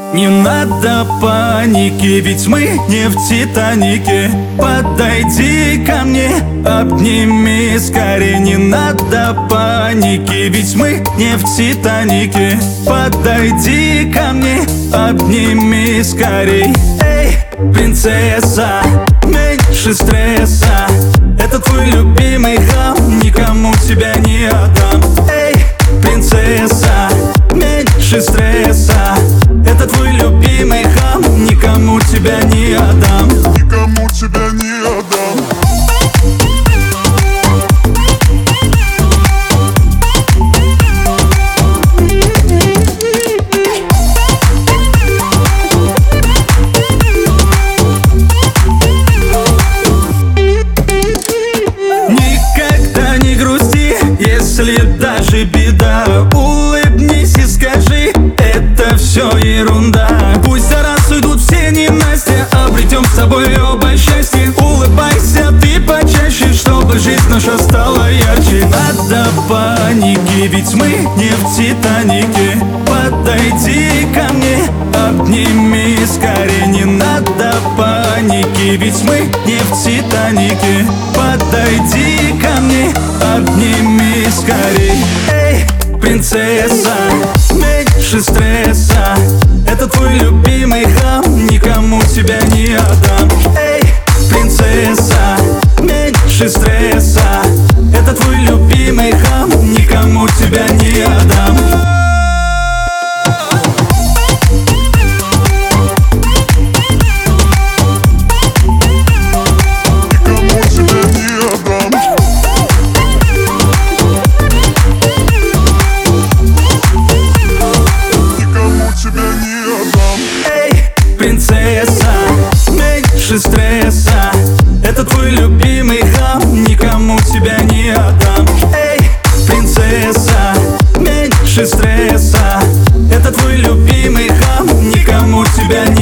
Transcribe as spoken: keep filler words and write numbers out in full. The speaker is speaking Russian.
Не надо паники, ведь мы не в Титанике. Подойди ко мне, обними скорее. Не надо паники, ведь мы не в Титанике. Подойди ко мне, обними скорей. Эй, принцесса, меньше стресса. Это твой любимый хам, никому тебя не отдам. Эй, принцесса, меньше стресса. Это твой любимый хам, никому тебя не отдам. Никому тебя не отдам. Никогда не грусти, если даже беда. Улыбнись и скажи, это все ерунда. Пусть за раз уйдут все ненастья, обретем с тобой оба счастье. Улыбайся ты почаще, чтобы жизнь наша стала ярче. Надо паники, ведь мы не в Титанике. Подойди ко мне, обними скорее. Не надо паники, ведь мы не в Титанике. Подойди ко мне, обними скорей. Эй, принцесса, меньше стресса. Это твой любимый хам, никому тебя не отдам. Эй, принцесса, меньше стресса. Это твой любимый хам, никому тебя не отдам. Принцесса, меньше стресса. Это твой любимый хам, никому тебя не отдам. Эй, принцесса, меньше стресса. Это твой любимый хам, никому тебя не